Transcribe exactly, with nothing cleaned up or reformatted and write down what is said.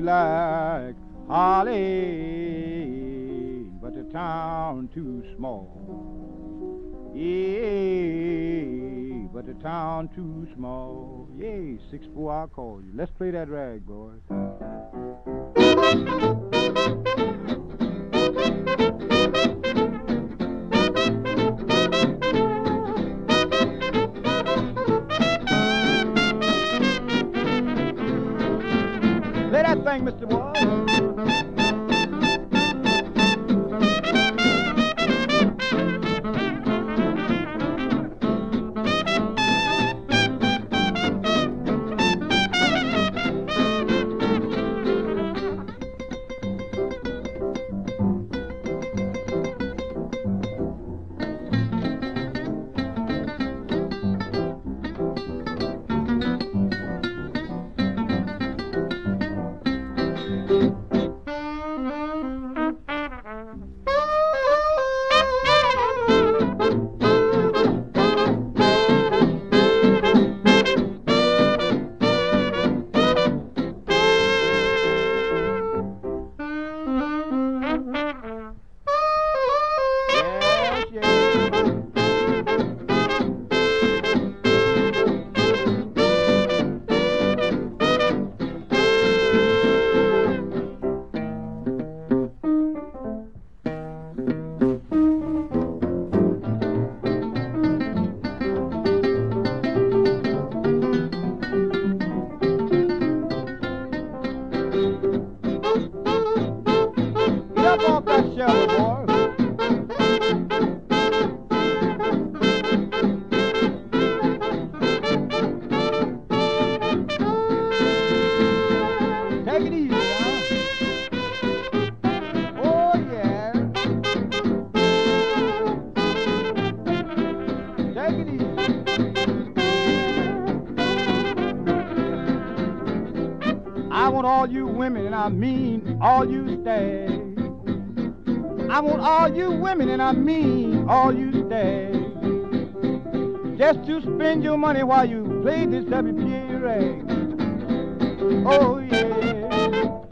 like Holly, but the town too small. Yeah, but the town too small. Yeah, six four, I'll call you. Let's play that rag, boys. Play that thing, Mister Boy. Off that shelter, boy. Take it easy, huh? Oh, yeah. Take it easy. I want all you women, and I mean all you stags. I want all you women, and I mean all you stags, just to spend your money while you play this W P A rag. Oh, yeah.